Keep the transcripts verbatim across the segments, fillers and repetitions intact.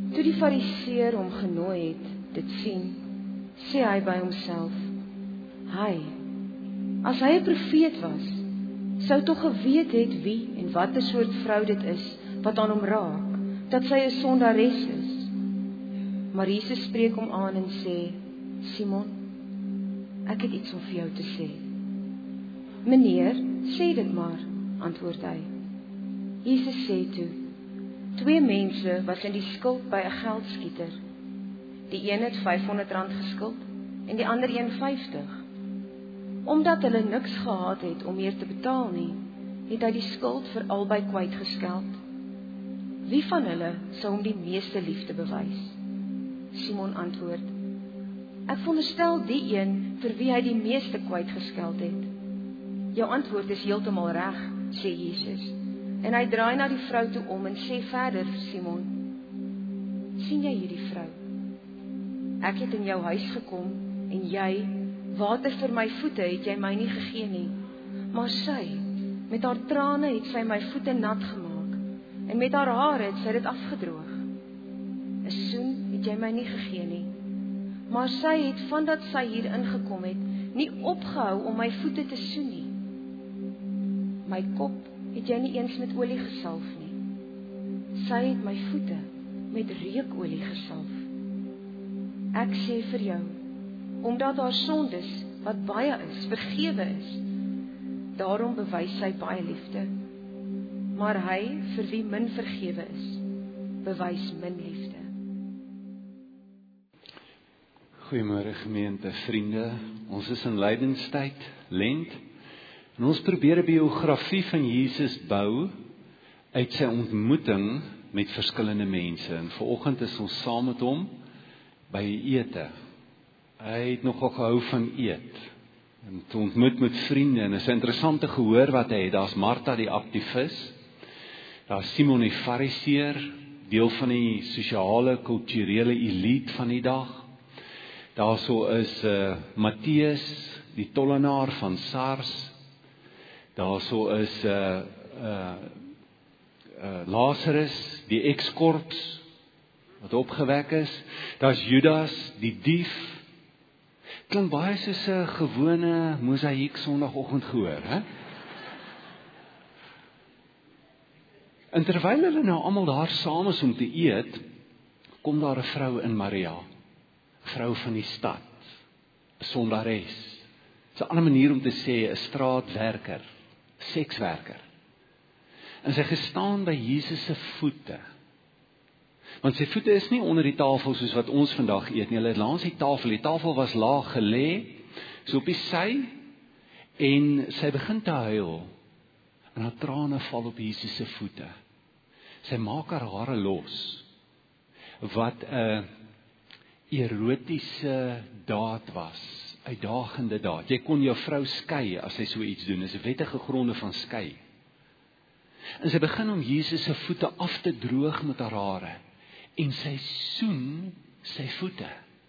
Toe die fariseer hom genooi het, dit sien, sê hy by homself, hy, as hy 'n profeet was, sou tog geweet het wie en wat 'n soort vrou dit is, wat aan hom raak, dat sy 'n sondares is. Maar Jesus spreek hom aan en sê, Simon, ek het iets om vir jou te sê. Meneer, sê dit maar, antwoord hy. Jesus sê toe, twee mense was in die skuld by 'n geldskieter. Die een het vyfhonderd rand geskuld en die ander een vyftig. Omdat hulle niks gehad het om meer te betaal nie, het hy die skuld vir albei kwytgeskeld. Wie van hulle sou hom die meeste liefde bewys? Simon antwoord, ek veronderstel die een vir wie hy die meeste kwytgeskeld het. Jou antwoord is heeltemal reg, sê Jesus. En hy draai na die vrou toe om en sê verder vir Simon, sien jy hierdie vrou? Ek het in jou huis gekom en jy, water vir my voete het jy my nie gegee nie. Maar sy, met haar trane het sy my voete nat gemaak en met haar hare het sy dit afgedroog. 'n Soen het jy my nie gegee nie. Maar sy het, vandat sy hier ingekom het, nie opgehou om my voete te soen nie. My kop het jy nie eens met olie gesalf nie. Sy het my voete met reukolie gesalf. Ek sê vir jou, omdat haar sondes, wat baie is, vergewe is, daarom bewys sy baie liefde. Maar hy, vir wie min vergewe is, bewys min liefde. Goeiemôre gemeente, vriende. Ons is in lydenstyd, lent, en ons probeer 'n biografie van Jesus bou uit sy ontmoeting met verskillende mense. En vanoggend is ons saam met hom by 'n ete. Hy het nogal gehou van eet en te ontmoet met vriende. En is interessant te gehoor wat hy het. Daar's Martha die aktivis, daar's Simon die fariseer, deel van die sosiale, kulturele elite van die dag. Daarso is uh, Matteus, die tollenaar van SARS. Daarso is uh, uh, uh, Lazarus, die ekskort wat opgewek is. Daar's Judas, die dief. Klink baie soos 'n gewone mosaïek sondagoggend gehoor, hè? En terwyl hulle nou almal daar saam is om te eet, kom daar 'n vrou in Maria, 'n vrou van die stad, 'n sondares. Dis 'n ander manier om te sê 'n straatwerker, sekswerker. En sy gestaan by Jesus se voete. Want sy voete is nie onder die tafel soos wat ons vandag eet nie. Hulle het langs die tafel. Die tafel was laag gelê, so op die sy, en sy begin te huil. En haar trane val op Jesus se voete. Sy maak haar hare los, wat 'n erotiese daad was, uitdagende daad. Jy kon jou vrou skei as sy so iets doen. Dis 'n wettige gronde van skei. En sy begin om Jesus se voete af te droog met haar hare. En sy soen sy voete.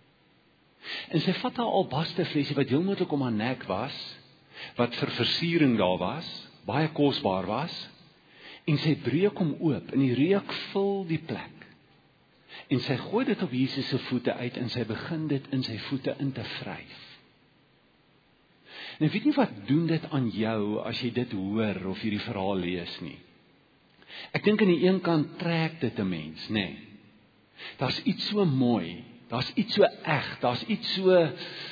En sy vat haar albaster flesie wat heel moontlik om haar nek was, wat vir versiering daar was, baie kosbaar was, en sy breek hom oop, en die reuk vul die plek. En sy gooi dit op Jesus se voete uit, en sy begin dit in sy voete in te vryf. En ek weet nie wat doen dit aan jou, as jy dit hoor, of hierdie verhaal lees nie. Ek dink aan die een kant trek dit 'n mens, nê. Nee. Daar's iets so mooi, daar's iets so eg, daar's iets so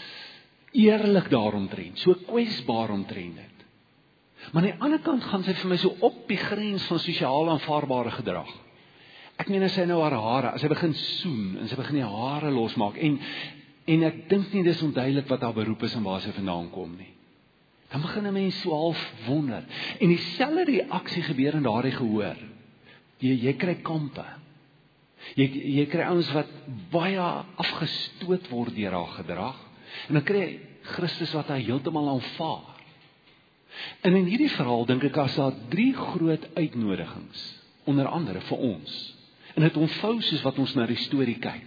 eerlik daaromtrent, so kwesbaar omtrent dit. Maar aan die ander kant gaan sy vir my so op die grens van sosiaal aanvaarbare gedrag. Ek meen as sy nou haar hare, as sy begin soen, en sy begin die hare losmaak, en, en ek dink nie dis onduidelik wat haar beroep is en waar sy vandaan kom nie. Dan begin 'n mens so half wonder. En dieselfde reaksie gebeur in daardie gehoor. Jy, jy kry kampe. Jy, jy kry ouens wat baie afgestoot word deur haar gedrag. En dan kry jy Christus wat hy heeltemal aanvaar. En in hierdie verhaal dink ek as daar drie groot uitnodigings, onder andere vir ons. En dit ontvou soos wat ons na die storie kyk.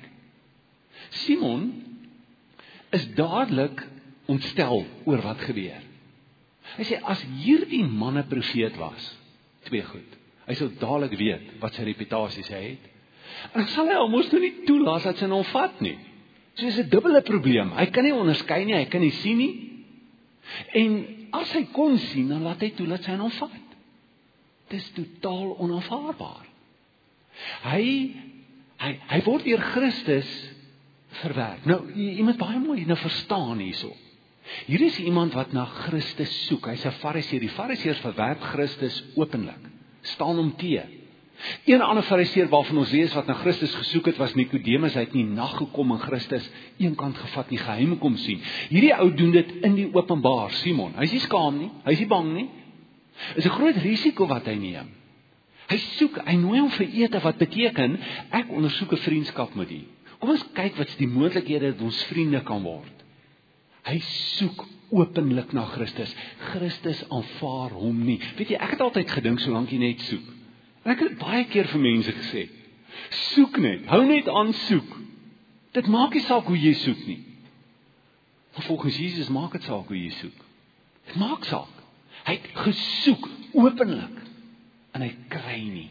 Simon is dadelik ontstel oor wat gebeur. Hy sê, as hierdie man 'n profeet was, twee goed. Hy sou dadelik weet wat sy reputasie sy het. En dan sal hy almos nou nie toelaat dat sy hom vat nie. So is 'n dubbele probleem. Hy kan nie onderskei nie, hy kan nie sien nie. En as hy kon sien, dan laat hy toe dat sy hom vat. Dit is totaal onaanvaarbaar. Hy hy hy word deur Christus verwerp. Nou, jy, jy moet baie mooi nou verstaan hierso. Hier is iemand wat na Christus soek. Hy's 'n Fariseer. Die Fariseërs verwerp Christus openlik. Staan hom te. Een ander Fariseer waarvan ons lees wat na Christus gesoek het, was Nikodemus. Hy het in die nag gekom en Christus eenkant gevat, nie geheim kom sien. Hierdie ou doen dit in die openbaar, Simon. Hy's nie skaam nie, hy's nie bang nie. Is 'n groot risiko wat hy neem. Hy soek, hy nooi hom vir ete wat beteken, ek ondersoek 'n vriendskap met u. Kom ons kyk wat is die moontlikhede dat ons vriende kan word. Hy soek openlik na Christus. Christus aanvaar hom nie. Weet jy, ek het altyd gedink, solank jy net soek. En ek het dit baie keer vir mense gesê. Soek net, hou net aan soek. Dit maak nie saak hoe jy soek nie. Maar volgens Jesus maak dit saak hoe jy soek. Dit maak saak. Hy het gesoek, openlik. En hy kry nie.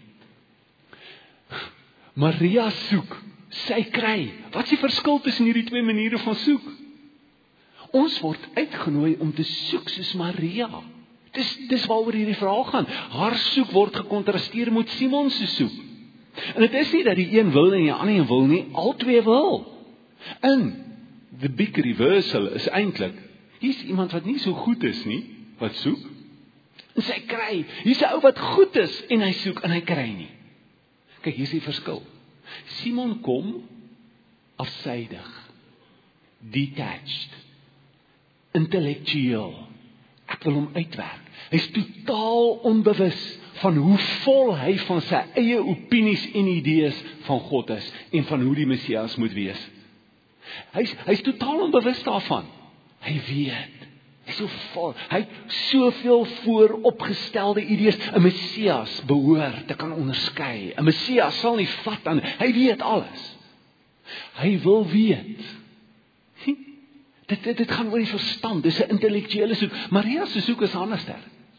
Maria soek, sy kry. Wat is die verskil tussen hierdie twee maniere van soek? Ons word uitgenooi om te soek soos Maria. Dis, dis waaroor hierdie verhaal gaan. Haar soek word gekontrasteer met Simon se soek. En dit is nie dat die een wil en die ander een wil nie, al twee wil. En the big reversal is eintlik, hier's iemand wat nie so goed is nie, wat soek, en sy kry. Hier's 'n ou wat goed is en hy soek en hy kry nie. Kyk, hier's die verskil. Simon kom afsydig, detached, intellektueel. Ek wil hom uitwerk. Hy's totaal onbewus van hoe vol hy van sy eie opinies en idees van God is en van hoe die Messias moet wees. Hy's hy's totaal onbewus daarvan. Hy weet. Hy's so vol. Hy het soveel vooropgestelde idees. 'n Messias behoort te kan onderskei. 'n Messias sal nie vat aan. Hy weet alles. Hy wil weet. Dit, dit, dit gaan oor die verstand, dis 'n intellektuele soek. Maria se soek is anderster.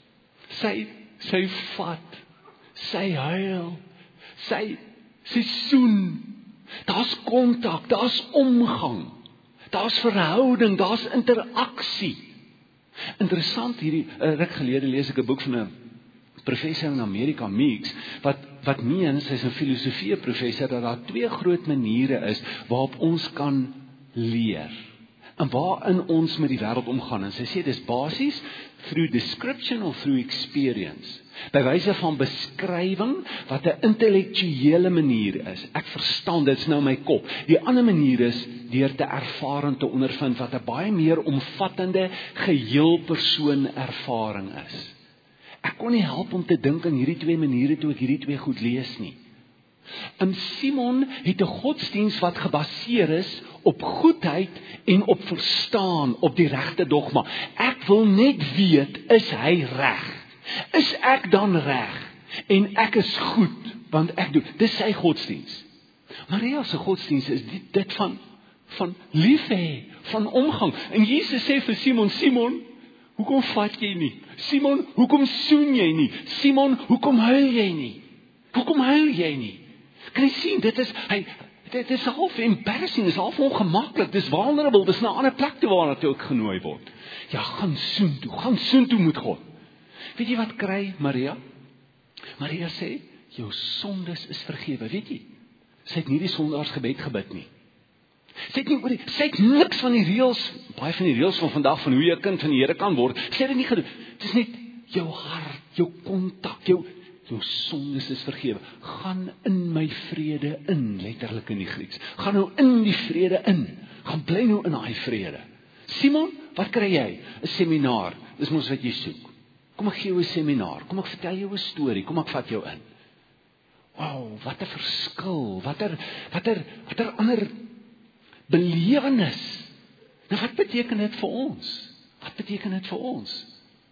Sy, sy vat, sy huil, sy, sy soen. Daar's kontak, daar's omgang, daar's verhouding, daar's interaksie. Interessant, hierdie uh, ruk gelede lees ek 'n boek van 'n professor in Amerika, Meeks, wat, wat meen, sy's 'n filosofie professor, dat daar twee groot maniere is waarop ons kan leer. En waarin ons met die wêreld omgaan. En sy sê dis basies through description of through experience. By wyse van beskrywing wat 'n intellektuele manier is. Ek verstaan dit is nou my kop. Die ander manier is deur te ervaar en te ondervind wat 'n baie meer omvattende geheel persoon ervaring is. Ek kon nie help om te dink aan hierdie twee maniere toe ek hierdie twee goed lees nie. En Simon het 'n godsdiens wat gebaseer is op goedheid en op verstaan, op die regte dogma. Ek wil net weet, is hy reg? Is ek dan reg? En ek is goed, want ek doen. Dis sy godsdiens. Maria se godsdiens is dit, dit van, van lief hê, van omgang. En Jesus sê vir Simon, Simon, hoekom vat jy nie? Simon, hoekom soen jy nie? Simon, hoekom huil jy nie? Hoekom huil jy nie? Kan jy sien, dit is, hy, dit is half embarrassing, dit is half ongemaklik, dit is vulnerable, dit is na 'n ander plek toe waar jy ook genooi word. Ja, gaan soen toe, gaan soen toe met God. Weet jy wat kry Maria? Maria sê, jou sondes is vergewe, weet jy? Sy het nie die sondaarsgebed gebid nie. Sy het nie oor die, sy het niks van die reëls, baie van die reëls van vandag, van hoe jy 'n kind van die Here kan word, sy het dit nie gedoen. Dit is net jou hart, jou kontak, jou jou sondes is vergewe. Gaan in my vrede in, letterlik in die Grieks. Gaan nou in die vrede in. Gaan bly nou in daai vrede. Simon, wat kry jy? 'n Seminaar. Dis mos wat jy soek. Kom ek gee jou 'n seminaar. Kom ek vertel jou 'n storie. Kom ek vat jou in. Wow, wat 'n verskil. Watter watter watter ander belewenis. Nou wat beteken dit vir ons? Wat beteken dit vir ons?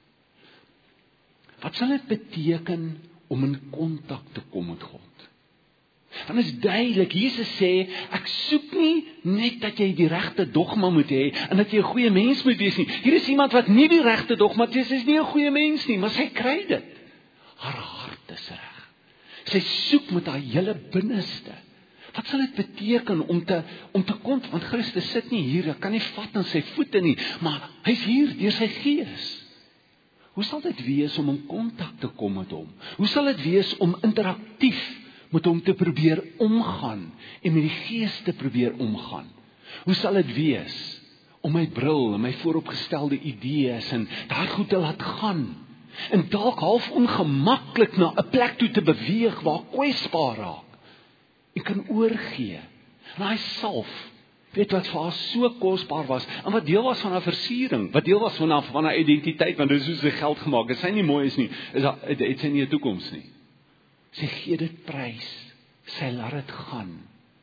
Wat sal dit beteken om in kontak te kom met God? Dan is duidelik, Jesus sê, ek soek nie net dat jy die regte dogma moet hê, en dat jy 'n goeie mens moet wees nie. Hier is iemand wat nie die regte dogma het, sy is nie 'n goeie mens nie, maar sy kry dit. Haar hart is reg. Sy soek met haar hele binneste. Wat sal dit beteken om te om te kom, want Christus sit nie hier, hy kan nie vat aan sy voete nie, maar hy's hier deur sy Gees. Hoe sal dit wees om in kontak te kom met hom? Hoe sal dit wees om interaktief met hom te probeer omgaan en met die Gees te probeer omgaan? Hoe sal dit wees om my bril en my vooropgestelde idees en daai goed te laat gaan en dalk half ongemaklik na 'n plek toe te beweeg waar kwesbaar raak en kan oorgee. En hy salf, weet wat vir haar so kosbaar was, en wat deel was van haar versiering, wat deel was van haar, van haar identiteit, want dit is hoe sy geld gemaak, as sy nie mooi is nie, is haar, het sy nie 'n toekoms nie. Sy gee dit prys, sy laat dit gaan.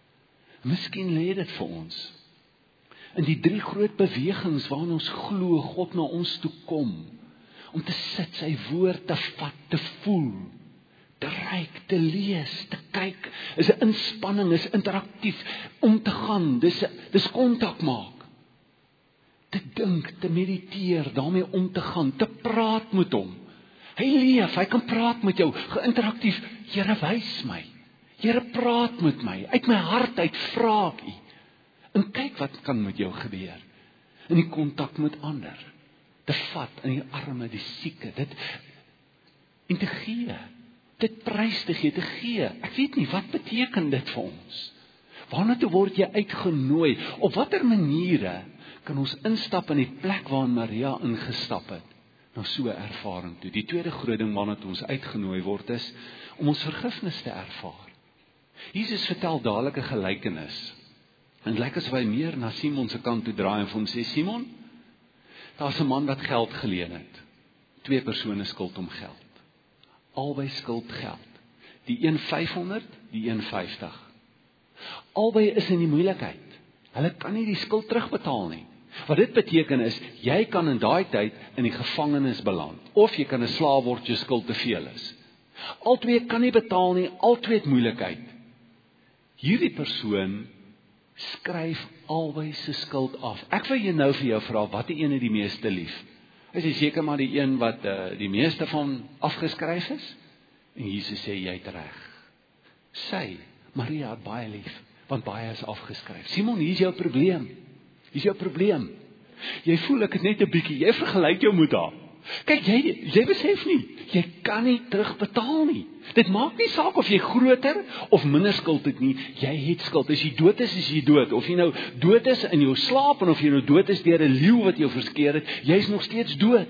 Miskien lê dit vir ons in die drie groot bewegings waarin ons glo God na ons toe kom, om te sit, sy woord te vat, te voel, te ryk, te lees, te kyk, is 'n inspanning, is interaktief, om te gaan, dis, dis kontak maak, te dink, te mediteer, daarmee om te gaan, te praat met hom, hy leef, hy kan praat met jou, geïnteraktief, Here wys my, Here praat met my, uit my hart uit vra ek U, en kyk wat kan met jou gebeur, in die kontak met ander, te vat in die arme, die sieke, dit, en te gee, dit prys te gee, te gee, ek weet nie, wat beteken dit vir ons? Waarna toe word jy uitgenooi? Op watter maniere kan ons instap in die plek waarin Maria ingestap het, na so 'n ervaring toe? Die tweede groot ding waarna toe ons uitgenooi word is, om ons vergifnis te ervaar. Jesus vertel dadelik 'n gelykenis, en dit lyk asof hy meer na Simon se kant toe draai en vir hom sê, Simon, daar's 'n man wat geld geleen het. Twee persone skuld hom geld. Albei skuld geld. Die een vyfhonderd, die een vyftig. Albei is in die moeilikheid. Hulle kan nie die skuld terugbetaal nie. Wat dit beteken is, jy kan in daai tyd in die gevangenis beland, of jy kan 'n slaaf word, jou skuld te veel is. Albei kan nie betaal nie, albei het moeilikheid. Hierdie persoon skryf albei se skuld af. Ek wil jou nou vir jou vra, wat die een het die meeste lief? Is jy seker maar die een wat uh, die meeste van afgeskryf is? En Jesus sê, jy het reg. Sy, Maria het baie lief, want baie is afgeskryf. Simon, hier is jou probleem. Hier is jou probleem. Jy voel ek het net 'n bietjie, jy vergelyk jou met haar. Kyk, jy, jy besef nie, jy kan nie terugbetaal nie. Dit maak nie saak of jy groter of minder skuld het nie, jy het skuld. As jy dood is, is jy dood. Of jy nou dood is in jou slaap, en of jy nou dood is deur 'n leeu wat jou verskeer het, jy is nog steeds dood.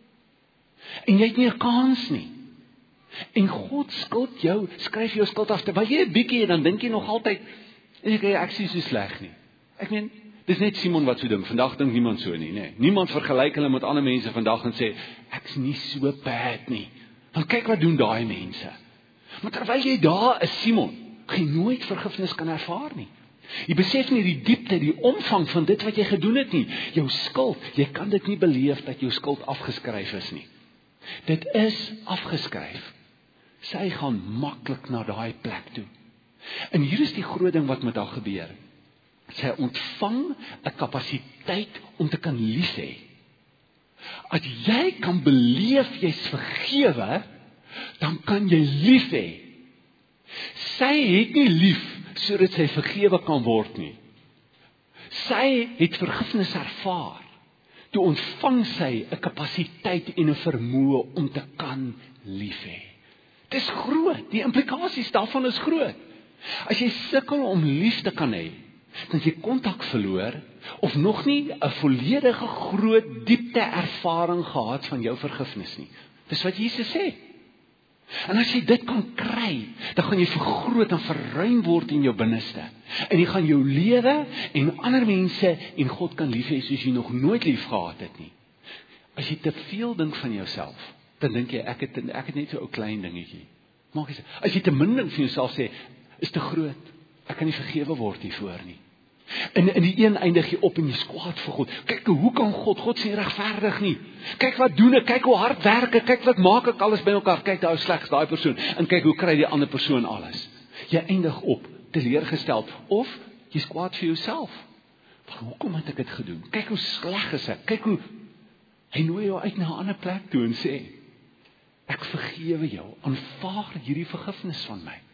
En jy het nie 'n kans nie. En God skuld jou, skryf jou skuld af, terwyl jy 'n bietjie het, dan dink jy nog altyd, ek, ek sien so sleg nie. Ek meen, dis net Simon wat so dink, vandag dink niemand so nie, nee. Niemand vergelyk hulle met ander mense vandag en sê, ek's nie so bad nie. Want kyk wat doen daai mense. Maar terwyl jy daar is, Simon, jy nooit vergifnis kan ervaar nie. Jy besef nie die diepte, die omvang van dit wat jy gedoen het nie. Jou skuld, jy kan dit nie beleef dat jou skuld afgeskryf is nie. Dit is afgeskryf. Sy gaan maklik na daai plek toe. En hier is die groot ding wat met haar gebeur. Sy ontvang 'n kapasiteit om te kan lief hê. As jy kan beleef jy's vergewe, dan kan jy lief hê. Sy het nie lief sodat sy vergewe kan word nie. Sy het vergifnis ervaar. Toe ontvang sy 'n kapasiteit en 'n vermoë om te kan lief hê. Dis groot, die implikasies daarvan is groot. As jy sukkel om lief te kan hê, dan jy kontak verloor, of nog nie 'n volledige groot diepte ervaring gehad van jou vergifnis nie. Dis wat Jesus sê. En as jy dit kan kry, dan gaan jy vergroot en verruim word in jou binneste. En jy gaan jou lewe en ander mense en God kan lief hê soos jy nog nooit lief gehad het nie. As jy te veel dink van jouself, dan dink jy, ek het, ek het net so 'n klein dingetjie. Maak jy, as jy te min dink van jouself, sê, is te groot, ek kan nie vergewe word hiervoor nie. En in die een eindig jy op en jy skwaad vir God. Kyk, hoe kan God? God sê regverdig nie. Kyk wat doen ek, kyk hoe hard werk ek, kyk wat maak ek alles by mekaar. Kyk, daar is slegs daai persoon. En kyk hoe kry die ander persoon alles. Jy eindig op, teleurgesteld. Of, jy skwaad vir jouself. Hoekom het ek dit gedoen? Kyk hoe sleg is ek. Kyk hoe, hy nooi jou uit na 'n ander plek toe en sê, ek vergewe jou, aanvaar hierdie vergifnis van my.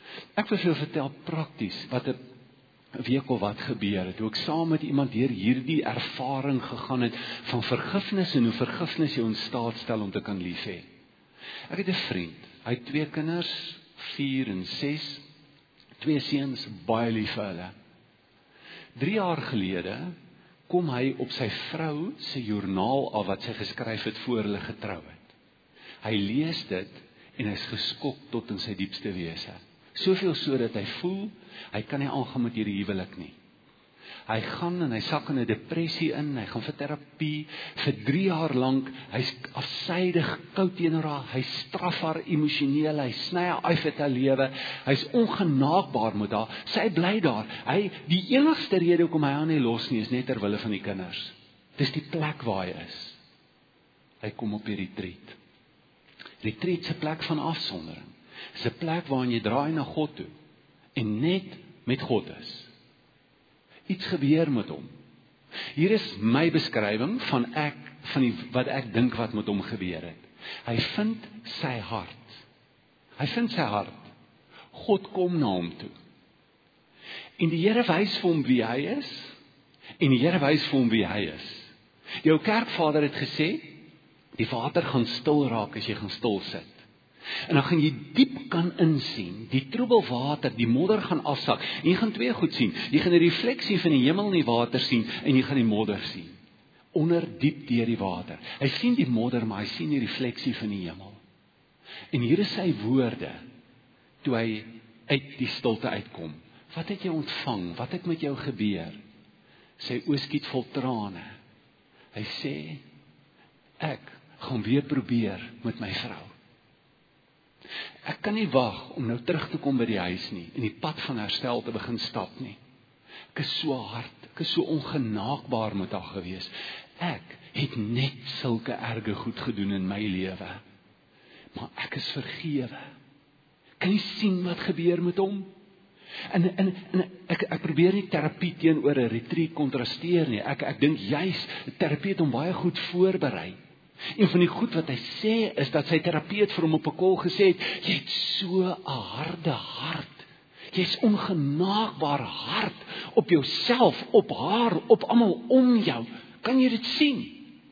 Ek wil vir jou vertel prakties wat 'n week of wat gebeur het, hoe ek saam met iemand deur hierdie ervaring gegaan het van vergifnis en hoe vergifnis jou in staat stel om te kan lief hê. Ek het 'n vriend, hy het twee kinders, vier en ses, twee seuns, baie lief vir hulle. Drie jaar gelede kom hy op sy vrou se joernaal af wat sy geskryf het voor hulle getrou het. Hy lees dit en hy is geskok tot in sy diepste wese. Soveel so dat hy voel, hy kan nie aangaan met hierdie huwelik nie. Hy gaan en hy sak in 'n depressie in, hy gaan vir terapie, vir drie jaar lank, hy's afsydig koud teenoor haar, hy straf haar emosioneel, hy sny haar uit uit haar lewe, hy's ongenaakbaar met haar, sy bly daar, hy, die enigste rede hoekom hy haar nie los nie, is net ter wille van die kinders. Dis die plek waar hy is. Hy kom op die retreat. Retreat is 'n plek van afsondering. Dis 'n plek waarin jy draai na God toe en net met God is. Iets gebeur met hom. Hier is my beskrywing van ek van die wat ek dink wat met hom gebeur het. Hy vind sy hart. Hy vind sy hart. God kom na hom toe. En die Here wys vir hom wie hy is en die Here wys vir hom wie hy is. Jou kerkvader het gesê, die water gaan stil raak as jy gaan stil sit. En dan gaan jy diep kan insien, die troebel water, die modder gaan afsak, en jy gaan twee goed sien, jy gaan die refleksie van die hemel in die water sien, en jy gaan die modder sien, onder diep deur die water. Hy sien die modder, maar hy sien die refleksie van die hemel. En hier is sy woorde, toe hy uit die stilte uitkom. Wat het jy ontvang? Wat het met jou gebeur? Sy oë skiet vol trane. Hy sê, ek gaan weer probeer met my vrou. Ek kan nie wag om nou terug te kom by die huis nie, en die pad van herstel te begin stap nie. Ek is so hard, ek is so ongenaakbaar met haar gewees. Ek het net sulke erge goed gedoen in my lewe. Maar ek is vergewe. Kan jy sien wat gebeur met hom? En, en, en ek, ek probeer nie terapie teenoor 'n retreat kontrasteer nie. Ek, ek dink juis, terapie het hom baie goed voorberei. Een van die goed wat hy sê, is dat sy terapeut vir hom op 'n kol gesê het, jy het so 'n harde hart. Jy's ongenaakbaar hard op jouself, op haar, op almal om jou. Kan jy dit sien?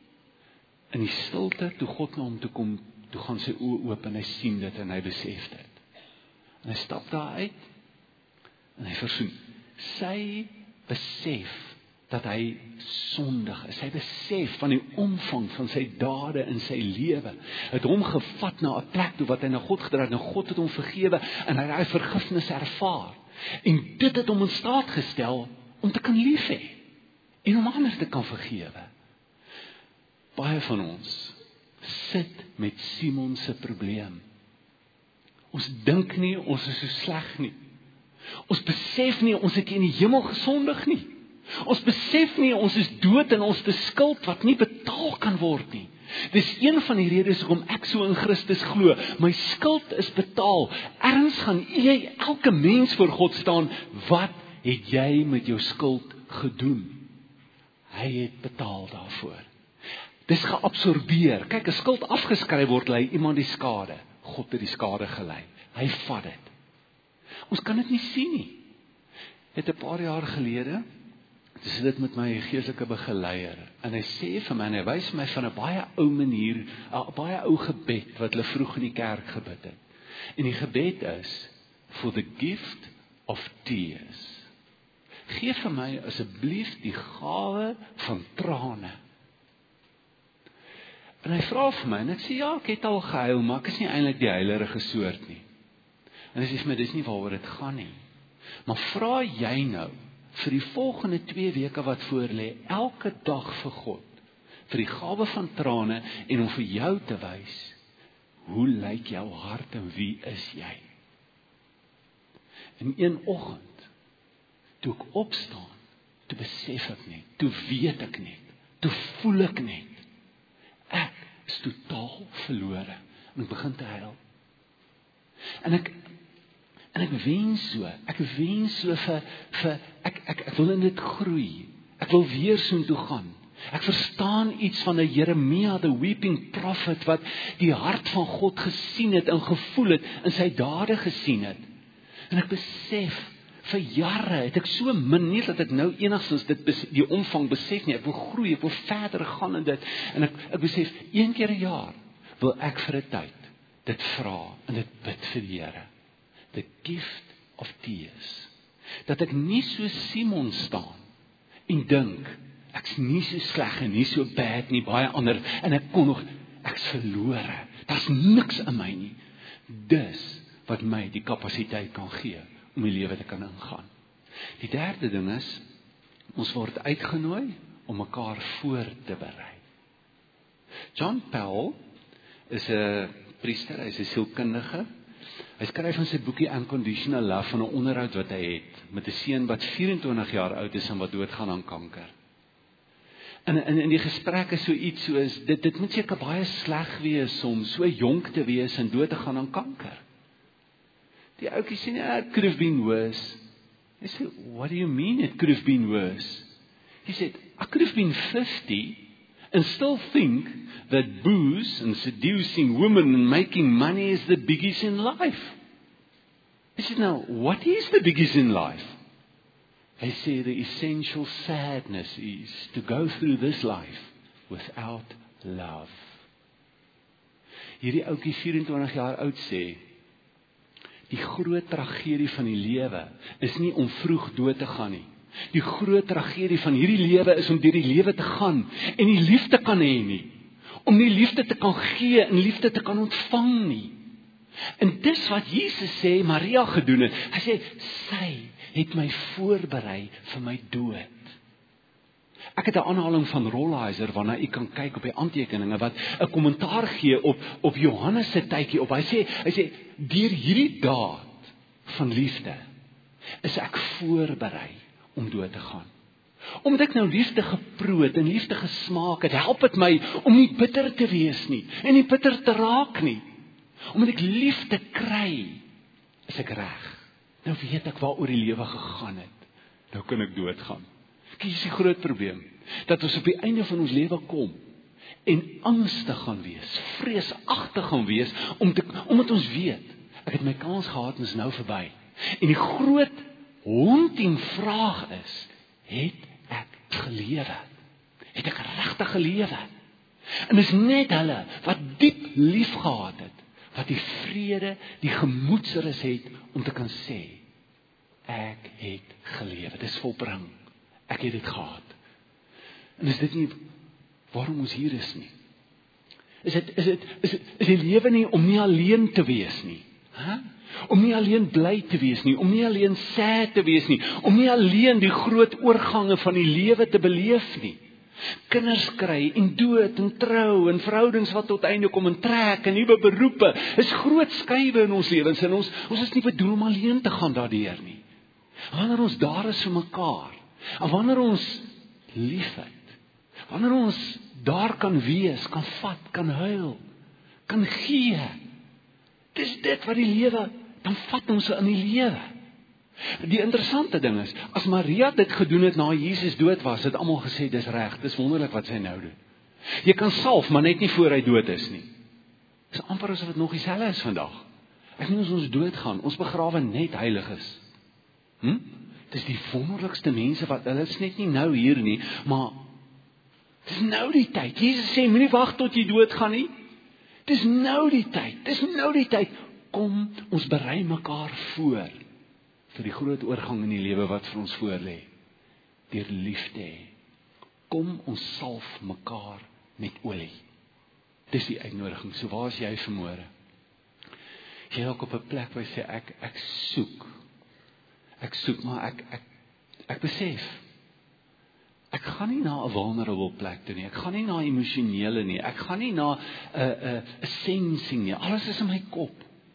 In die stilte, toe God na hom toe kom, toe gaan sy oë oop en hy sien dit en hy besef dit. En hy stap daar uit en hy versoen. Sy besef dat hy sondig is. Hy besef van die omvang van sy dade in sy lewe. Het hom gevat na 'n plek toe wat hy na God gedraai het, en God het hom vergewe en hy het hy vergifnis ervaar. En dit het hom in staat gestel om te kan lief hê en om ander te kan vergewe. Baie van ons sit met Simon se probleem. Ons dink nie ons is so sleg nie. Ons besef nie ons het in die hemel gesondig nie. Ons besef nie, ons is dood en ons te skuld wat nie betaal kan word nie. Dis een van die redes hoekom ek so in Christus glo. My skuld is betaal. Erns gaan jy, elke mens voor God staan. Wat het jy met jou skuld gedoen? Hy het betaal daarvoor. Dis geabsorbeer. Kyk, as skuld afgeskryf word, lei iemand die skade. God het die skade gelei. Hy vat dit. Ons kan dit nie sien nie. Het 'n paar jaar gelede, dis dit met my geestelike begeleier, en hy sê vir my, en hy wys my van 'n baie ou manier, 'n baie ou gebed, wat hulle vroeg in die kerk gebid het. En die gebed is, for the gift of tears. Geef vir my asseblief die gawe van trane. En hy vra vir my, en ek sê, ja, ek het al gehuil, maar ek is nie eintlik die heilerige soort nie. En hy sê vir my, dis nie waaroor dit gaan nie. Maar vra jy nou, vir die volgende twee weke wat voor lê, elke dag vir God, vir die gawe van trane, en om vir jou te wys, hoe lyk jou hart en wie is jy? En een oggend, toe ek opstaan, toe besef ek net, toe weet ek net, toe voel ek net, ek is totaal verlore, en ek begin te huil. En ek En ek wens so, ek wens so vir, vir ek, ek, ek wil in dit groei. Ek wil weer so toe gaan. Ek verstaan iets van 'n Jeremia, the weeping prophet, wat die hart van God gesien het en gevoel het, en sy dade gesien het. En ek besef, vir jare het ek so min, nie dat ek nou enigstens dit die omvang besef nie, ek wil groei, ek wil verder gaan in dit, en ek, ek besef, een keer 'n jaar, wil ek vir 'n tyd, dit vra, en dit bid vir die Here, the gift of tears, dat ek nie so Simon staan, en dink, ek's nie so sleg en nie so bad nie, baie ander, en ek kon nog, ek's verlore, daar's niks in my nie, dis wat my die kapasiteit kan gee, om die lewe te kan ingaan. Die derde ding is, ons word uitgenooi, om mekaar voor te berei. John Powell, is 'n priester, hy is 'n sielkundige, hy skryf in sy boekie Unconditional Love, van 'n onderhoud wat hy het, met 'n seun wat vyf-en-twintig jaar oud is, en wat doodgaan aan kanker. En in, in die gesprek is so iets soos, dit, dit moet seker baie sleg wees, om so jonk te wees, en dood te gaan aan kanker. Die ouetjie sê, yeah, it could have been worse. Hy sê, what do you mean it could have been worse? He said, I could have been fifty and still think that booze and seducing women and making money is the biggies in life. He said, now, what is the biggies in life? Hy sê, the essential sadness is to go through this life without love. Hierdie ouetjie vyf-en-twintig jaar oud sê, die groot tragedie van die lewe is nie om vroeg dood te gaan nie. Die groot tragedie van hierdie lewe is om deur die lewe te gaan en nie liefde kan hê nie. Om nie liefde te kan gee en liefde te kan ontvang nie. En dis wat Jesus sê Maria gedoen het. Hy sê, sy het my voorberei vir my dood. Ek het 'n aanhaling van Rolheiser, waarna u kan kyk op die aantekeninge, wat 'n kommentaar gee op, op Johannes se tydjie op. Hy sê, hy sê, deur hierdie daad van liefde, is ek voorberei om dood te gaan. Omdat ek nou liefde geproe het, en liefde gesmaak het, help het my om nie bitter te wees nie, en nie bitter te raak nie. Omdat ek liefde kry, is ek reg. Nou weet ek waaroor die lewe gegaan het. Nou kan ek doodgaan. Hier is die groot probleem, dat ons op die einde van ons lewe kom, en angstig gaan wees, vreesagtig gaan wees, om te, omdat ons weet, ek het my kans gehad, en is nou verby. En die groot haunting vraag is, het ek gelewe? Het ek regtig gelewe? En is net hulle, wat diep lief gehad het, wat die vrede, die gemoedsrus het, om te kan sê, ek het gelewe, dit is volbring. Ek het dit gehad. En is dit nie waarom ons hier is nie? Is dit, is dit, is dit, is die lewe nie om nie alleen te wees nie? Huh? Om nie alleen bly te wees nie, om nie alleen sad te wees nie, om nie alleen die groot oorgange van die lewe te beleef nie. Kinders kry, en dood, en trou, en verhoudings wat tot einde kom, en trek, en nuwe beroepe, is groot skuiwe in ons lewens, en ons, ons is nie bedoel om alleen te gaan daardeur nie. Wanneer ons daar is vir mekaar, en wanneer ons lief het, wanneer ons daar kan wees, kan vat, kan huil, kan gee, dis dit wat die lewe, dan vat ons in die lewe. Die interessante ding is, as Maria dit gedoen het na Jesus dood was, het almal gesê, dis reg, dis wonderlik wat sy nou doen. Jy kan salf, maar net nie voor hy dood is nie. Dis amper asof dit nog dieselfde is vandag. Ek nie as ons dood gaan, ons begrawe net heiliges. Hm? Dis die wonderlikste mense wat, hulle is net nie nou hier nie, maar dis nou die tyd. Jesus sê, moenie wag tot jy dood gaan nie. Dis nou die tyd, dis nou die tyd. Kom, ons berei mekaar voor vir die groot oorgang in die lewe wat vir ons voorlê. Deur liefde. Kom, ons salf mekaar met olie. Dis die uitnodiging. So waar is jy vanmôre? Jy is ook op 'n plek waar jy sê, ek, ek soek. Ek soek, maar ek, ek, ek besef, ek gaan nie na 'n vulnerable plek toe nie, ek gaan nie na emosionele nie, ek gaan nie na 'n uh, uh, sensing nie, alles is in my kop.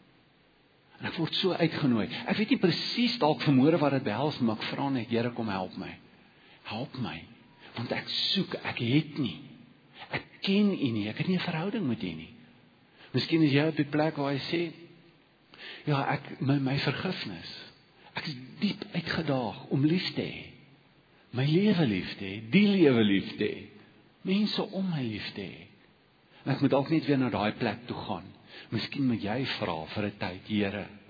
En ek word so uitgenooi. Ek weet nie presies dalk vanmôre wat dit behels, maar ek vra net, Here, kom help my. Help my, want ek soek, ek het nie. Ek ken U nie, ek het nie 'n verhouding met U nie. Miskien is jy op die plek waar jy sê, ja, ek, my, my vergifnis, ek is diep uitgedaag om lief te hê. My lewe lief te hê, die lewe lief te hê. Mense om my lief te hê. En ek moet dalk net weer na daai plek toe gaan. Miskien moet jy vra vir 'n tyd, Here,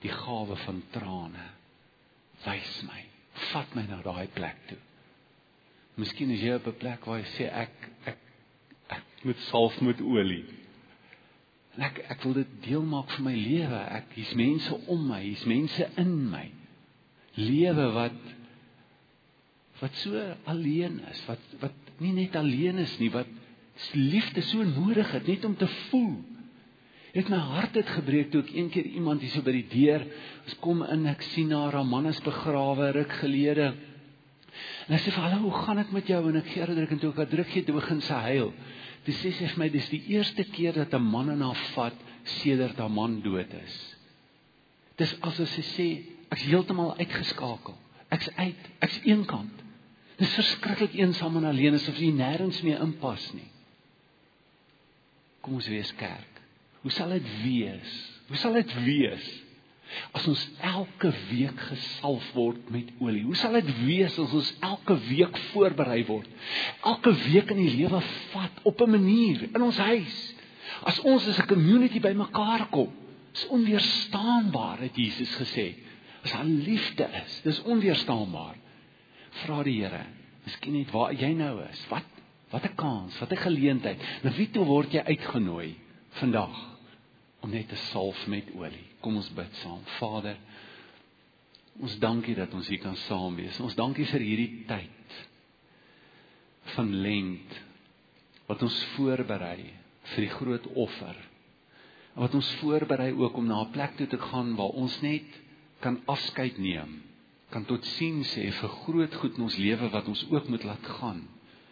die gawe van trane. Wys my, vat my na daai plek toe. Miskien is jy op 'n plek waar jy sê, ek, ek, ek moet salf met olie. En ek, ek wil dit deel maak van my lewe. Ek, hier's mense om my, hier's mense in my. Lewe wat, wat so alleen is, wat, wat nie net alleen is nie, wat liefde so nodig het, net om te voel. Het my hart het gebreek toe ek een keer iemand hier so by die deur, ons kom in, ek sien haar, haar man is begrawe, ruk gelede. En hy sê vir, hallo, hoe gaan dit met jou? En ek gee haar druk, en toe ek haar druk gee, toe begin sy huil. Toe sê sy vir my, dis die eerste keer dat 'n man in haar vat, sedert haar man dood is. Dis asof sy sê, ek's heeltemal uitgeskakel. Ek's uit, ek's eenkant. Dis verskriklik eensaam en alleen, asof jy nêrens meer inpas nie. Kom ons wees kerk. Hoe sal dit wees? Hoe sal dit wees as ons elke week gesalf word met olie? Hoe sal dit wees as ons elke week voorberei word? Elke week in die lewe vat op 'n manier in ons huis. As ons as 'n community by mekaar kom, is onweerstaanbaar, het Jesus gesê. As daar liefde is, dis onweerstaanbaar. Vra die Here, miskien net waar jy nou is. Wat wat 'n kans, wat 'n geleentheid. Na wie toe word jy uitgenooi vandag? Om net te salf met olie. Kom ons bid saam. Vader, ons dankie dat ons hier kan saam wees. Ons dankie vir hierdie tyd van Lent, wat ons voorberei vir die groot offer. Wat ons voorberei ook om na 'n plek toe te gaan waar ons net kan afskeid neem, kan tot sien sê vir groot goed in ons lewe wat ons ook moet laat gaan.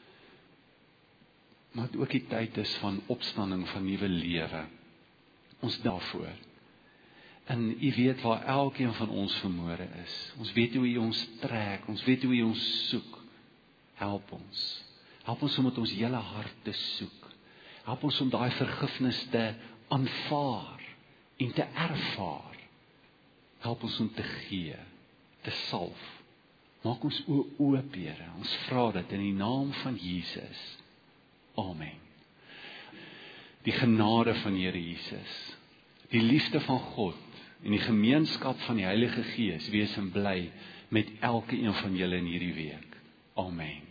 Maar het ook die tyd is van opstanding, van nuwe lewe. Ons daarvoor. En U weet waar elkeen van ons vermore is. Ons weet hoe U ons trek, ons weet hoe U ons soek. Help ons. Help ons om met ons hele hart te soek. Help ons om daai vergifnis te aanvaar en te ervaar. Help ons om te gee, te salf. Maak ons oë oop, Here. Ons vra dit in die naam van Jesus. Amen. Die genade van Here Jesus, die liefde van God en die gemeenskap van die Heilige Gees wees en bly met elke een van julle in hierdie week. Amen.